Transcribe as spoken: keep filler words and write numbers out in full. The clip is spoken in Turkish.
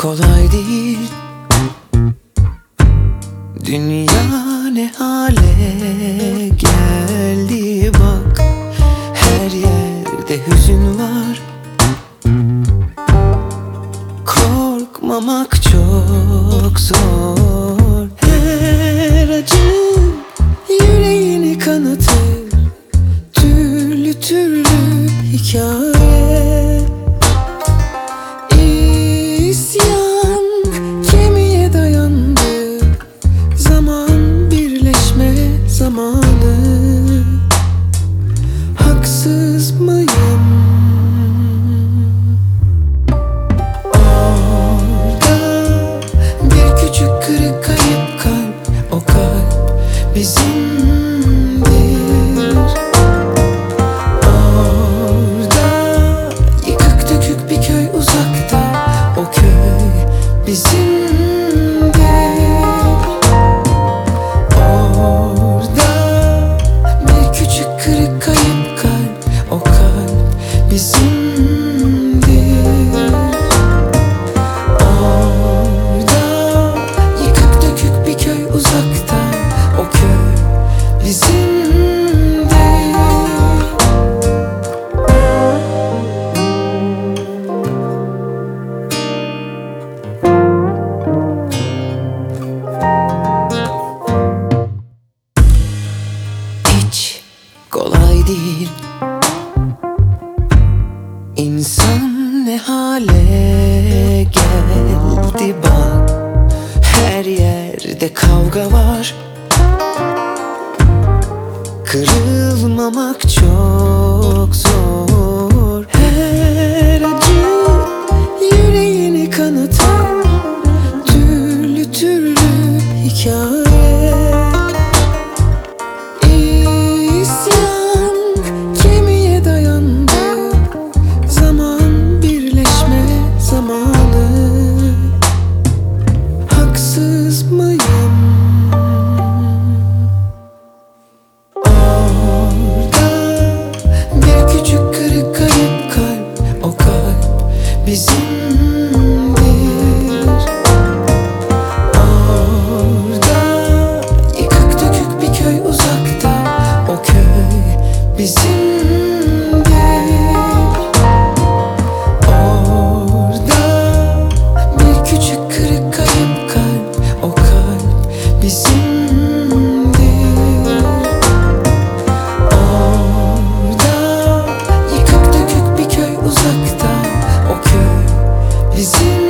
kolay değil. Dünya ne hale geldi bak. Her yerde hüzün var. Korkmamak çok zor. Her acı yüreğini kanatır. Türlü türlü hikaye. İsyan kemiğe dayandı. Zaman birleşme zamanı. Haksız mıyım? Orada bir küçük kırık kayıp kalp. O kalp bizimdir. Orada yıkık dökük bir köy uzakta. O köy bizimdir. Orada bir küçük kırık kayıp kalp. O kalp bizimdir. Orada yıkık dökük bir köy uzakta. O köy bizimdir. Hiç kolay değil. İnsan ne hale geldi bak. Her yerde kavga var. Kırılmamak çok zor. Her acı yüreğini kanatan. Türlü türlü hikaye. İsyan kemiğe dayandı. Zaman birleşme zamanı. Haksız mıyım? Orada bir küçük kırık kayıp kalp. O kalp bizimdir. Orada yıkık dökük bir köy uzakta. O köy bizimdir. Orada bir küçük kırık kayıp kalp. O kalp bizimdir. Orada yıkık dökük bir köy uzakta. O köy bizimdir.